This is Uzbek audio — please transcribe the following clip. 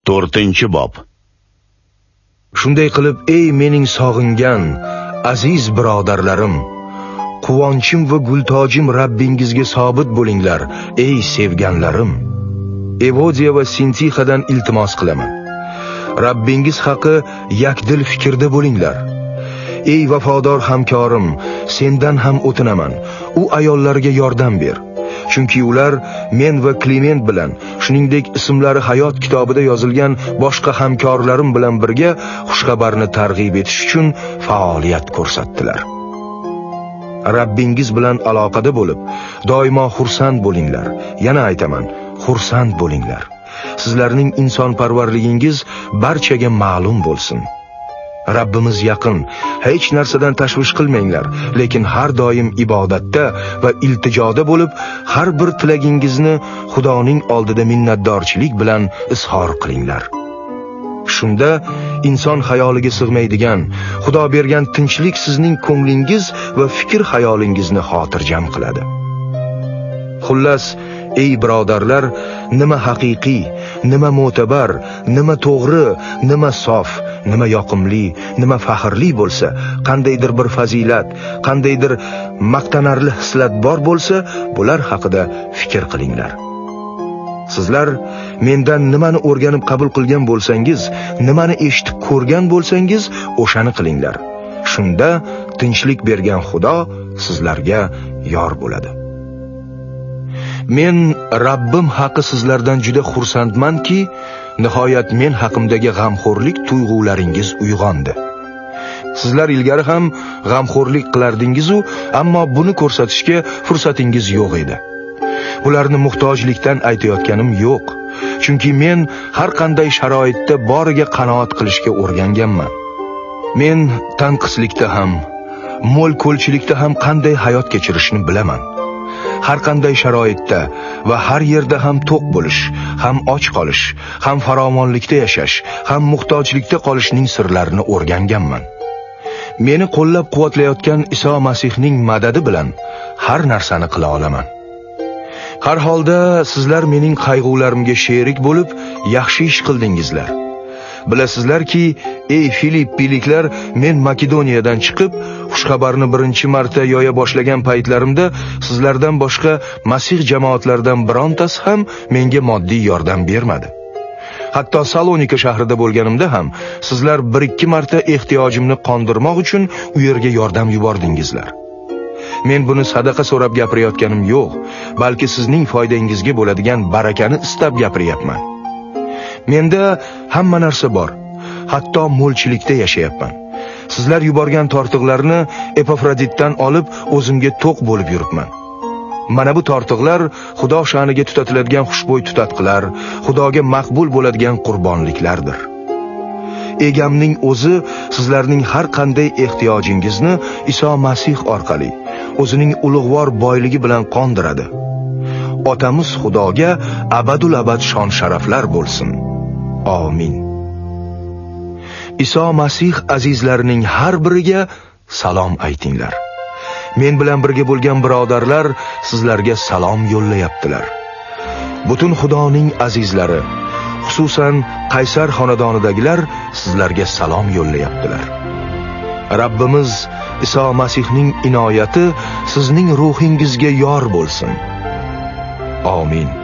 4-bob. Shunday qilib, ey mening sog'ingan aziz birodarlarim, quvonchim va gultojim Rabbingizga sobit bo'linglar, ey sevganlarim. Evodiya va Sintixadan iltimos qilaman. Rabbingiz haqi yakdil fikrda bo'linglar. Ey vafodor hamkorim, sendan ham o'tinaman, u ayollarga yordam ber. Chunki ular men va Klement bilan, shuningdek ismlari hayot kitobida yozilgan boshqa hamkorlarim bilan birga xushxabarni targ'ib etish uchun faoliyat ko'rsatdilar. Rabbingiz bilan aloqada bo'lib, doimo xursand bo'linglar. Yana aytaman, xursand bo'linglar. Sizlarning insonparvarligingiz barchaga ma'lum bo'lsin. Rabbimiz yaqin, hech narsadan tashvish qilmanglar, lekin har doim ibodatda va iltijoda bo'lib, har bir tilagingizni Xudoning oldida minnatdorchilik bilan izhor qilinglar. Shunda inson xayoliga sig'maydigan, Xudo bergan tinchlik sizning ko'nglingiz va fikr xayolingizni xotirjam qiladi. Xullas, ey birodarlar, nima haqiqiy, nima mo'tabar, nima to'g'ri, nima sof, nima yoqimli, nima faxrli bo'lsa, qandaydir bir fazilat, qandaydir maqtanarli hislat bor bo'lsa, bular haqida fikr qilinglar. Sizlar mendan nimani o'rganib qabul qilgan bo'lsangiz, nimani eshitib ko'rgan bo'lsangiz, o'shani qilinglar. Shunda tinchlik bergan Xudo sizlarga yor bo'ladi. Men Rabbim haqi sizlardan juda xursandmanki, nihoyat men haqimdagi g'amxo'rlik tuyg'ularingiz uyg'ondi. Sizlar ilgari ham g'amxo'rlik qilardingiz-u, ammo buni ko'rsatishga fursatingiz yo'q edi. Bularni muhtojlikdan aytayotganim yo'q, chunki men har qanday sharoitda boriga qanoat qilishga o'rganganman. Men tanqislikda ham, mo'l-ko'lchilikda ham qanday hayot kechirishni bilaman. Har qanday sharoitda va har yerda ham to'q bo'lish, ham och qolish, ham farovonlikda yashash, ham muhtojlikda qolishning sirlarini o'rganganman. Meni qo'llab-quvvatlayotgan Iso Masihning madadi bilan har narsani qila olaman. Har holda sizlar mening qayg'ularimga sherik bo'lib, yaxshi ish qildingizlar. Bilasizlarki, ey Filippiliklar, men Makedoniyadan chiqib, xushxabarni birinchi marta yoya boshlagan paytlarimda sizlardan boshqa Masih jamoatlaridan birontasi ham menga moddiy yordam bermadi. Hatto Salonika shahrida bo'lganimda ham sizlar 1-2 marta ehtiyojimni qondirmoq uchun u yerga yordam yubordingizlar. Men buni sadaqa so'rab gapirayotganim yo'q, balki sizning foydangizga bo'ladigan barakani istab gapiryapman. Menda hamma narsa bor, hatto mo'lchilikda yashayapman. Sizlar yuborgan tortiqlarni Epafroditdan olib o'zimga to'q bo'lib yuribman. Mana bu tortiqlar Xudo sha'niga tutatiladigan xushbo'y tutatqilar, Xudoga maqbul bo'ladigan qurbonliklardir. Egamning o'zi sizlarning har qanday ehtiyojingizni Iso Masih orqali o'zining ulug'vor boyligi bilan qondiradi. Otamiz Xudoga abadul abad shon sharaflar bo'lsin. Amin. Iso Masih azizlarining har biriga salom aytinglar. Men bilan birga bo'lgan birodarlar sizlarga salom yo'llayaptilar. Butun Xudoning azizlari, xususan Qaysar xonadonidagilar sizlarga salom yo'llayaptilar. Rabbimiz Iso Masihning inoyati sizning ruhingizga yor bo'lsin. Amin.